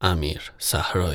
امیر صحرایی.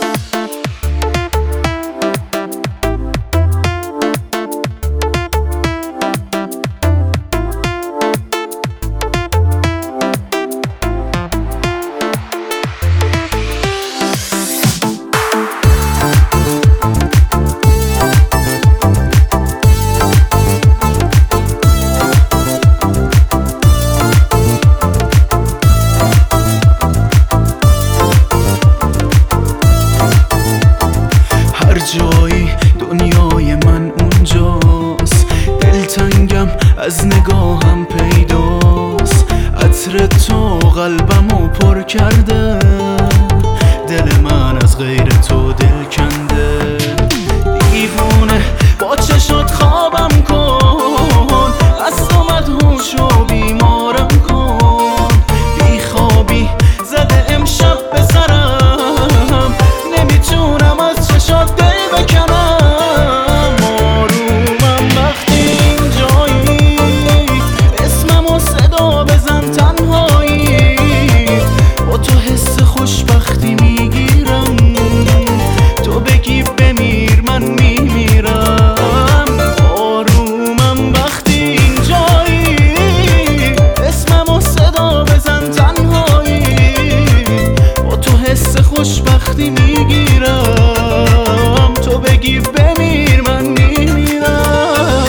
جایی دنیای من اونجاست، دلتنگم از نگاهم پیداست. عطر تو قلبمو پر کرده، دل من از غیر تو دل کنده. دیوونه با چشات خوابم کن، از تو مدهوشو بیمارم کن. بی خوابی زده امشب به سرم، نمیتونم از چشات دل بکنم. آرومم وقتی اینجایی، اسممو صدا بزن تنهایی. با تو حس خوشبختی میگیرم، تو بگی بمیر من میمیرم. آرومم وقتی اینجایی، اسممو صدا بزن تنهایی. با تو حس خوشبختی میگیرم، تو بگی بمیر من میمیرم.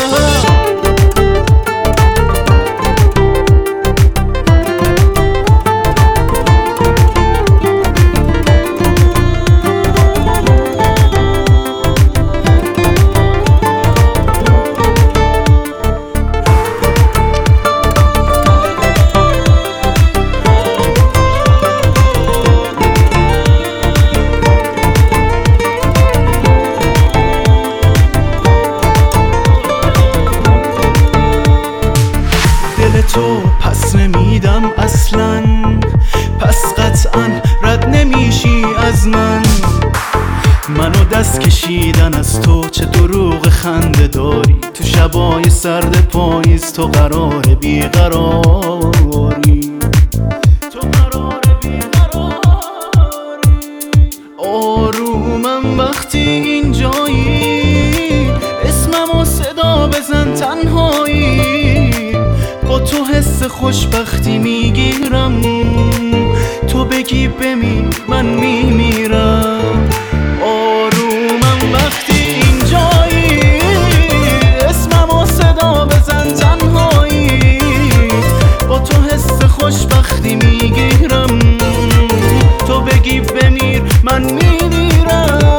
تو پس نمیدم اصلا، پس قطعا رد نمیشی از من. منو دست کشیدن از تو چه دروغ خنده داری، تو شبای سرد پاییز تو قرار بیقراری. آرومم وقتی اینجایی، اسممو صدا بزن تنهایی. با تو حس خوشبختی میگیرم، تو بگی بمیر من میمیرم. آرومم وقتی اینجایی، اسممو صدا بزن تنهایی. با تو حس خوشبختی میگیرم، تو بگی بمیر من میمیرم.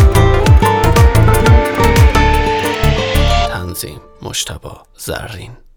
مجتبی زرین.